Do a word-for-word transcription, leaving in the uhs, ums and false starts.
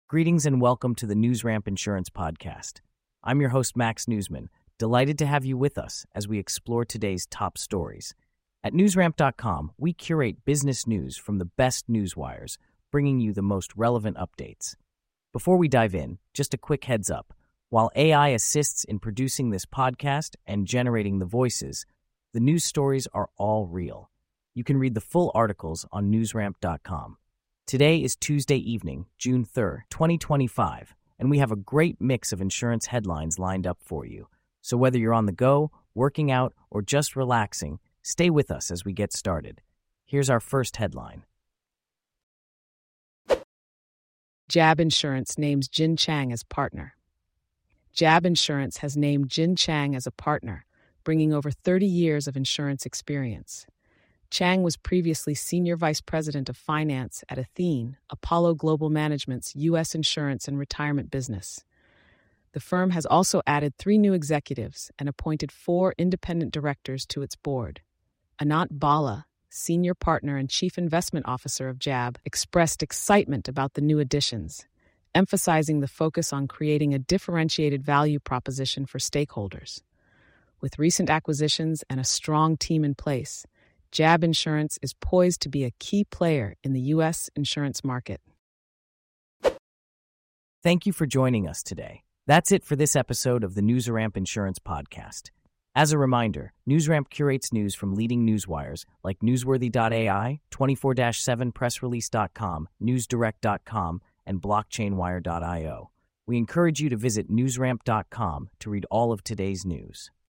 Greetings and welcome to the NewsRamp Insurance Podcast. I'm your host, Max Newsman, delighted to have you with us as we explore today's top stories. At newsramp dot com, we curate business news from the best newswires, bringing you the most relevant updates. Before we dive in, just a quick heads up. While A I assists in producing this podcast and generating the voices, the news stories are all real. You can read the full articles on newsramp dot com. Today is Tuesday evening, June third, twenty twenty-five, and we have a great mix of insurance headlines lined up for you. So whether you're on the go, working out, or just relaxing, stay with us as we get started. Here's our first headline. Jab Insurance names Jin Chang as partner. Jab Insurance has named Jin Chang as a partner, bringing over thirty years of insurance experience. Chang was previously Senior Vice President of Finance at Athene, Apollo Global Management's U S insurance and retirement business. The firm has also added three new executives and appointed four independent directors to its board. Anant Bala, Senior Partner and Chief Investment Officer of Jab, expressed excitement about the new additions, emphasizing the focus on creating a differentiated value proposition for stakeholders. With recent acquisitions and a strong team in place, Jab Insurance is poised to be a key player in the U S insurance market. Thank you for joining us today. That's it for this episode of the NewsRamp Insurance Podcast. As a reminder, NewsRamp curates news from leading newswires like newsworthy dot A I, twenty-four seven press release dot com, newsdirect dot com, and blockchain wire dot io. We encourage you to visit newsramp dot com to read all of today's news.